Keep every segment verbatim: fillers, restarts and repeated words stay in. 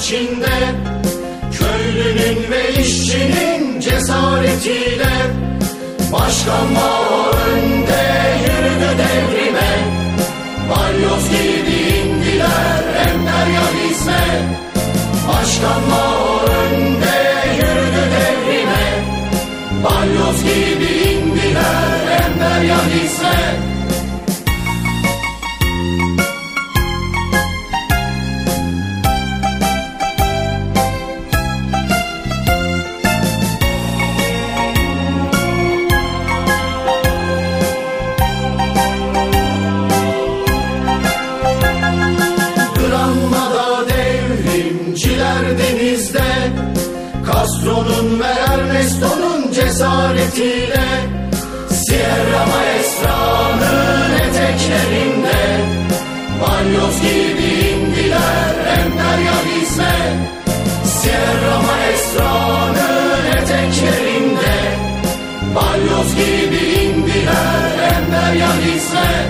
içinde, köylünün ve işçinin cesaretiyle Başkan Mao önde yürüdü devrime. Balyoz gibi indiler emperyalizme. Başkan Mao önde yürüdü devrime. Balyoz gibi indiler emperyalizme. Denizde Castro'nun ve Ernesto'nun cesaretiyle Sierra Maestra'nın eteklerinde balyoz gibi indiler emperyalizme. Sierra Maestra'nın eteklerinde balyoz gibi indiler emperyalizme.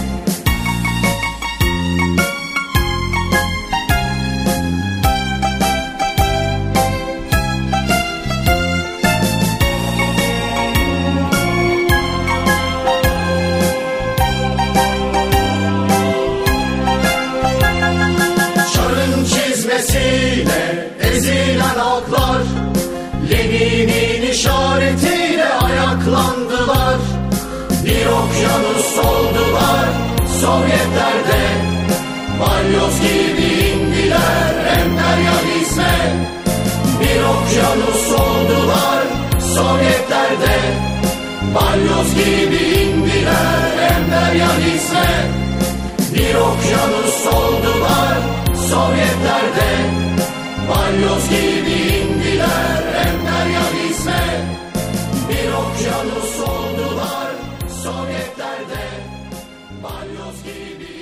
Ezilen halklar Lenin'in işaretiyle ayaklandılar. Bir okyanus oldular Sovyetlerde. Balyoz gibi indiler emperyalizme. Bir okyanus oldular Sovyetlerde. Balyoz gibi indiler emperyalizme. Bir okyanus oldular Sovyetlerde. Balyoz gibi indiler emperyalizme. Bir okyanus oldular Sovyetlerde. Balyoz gibi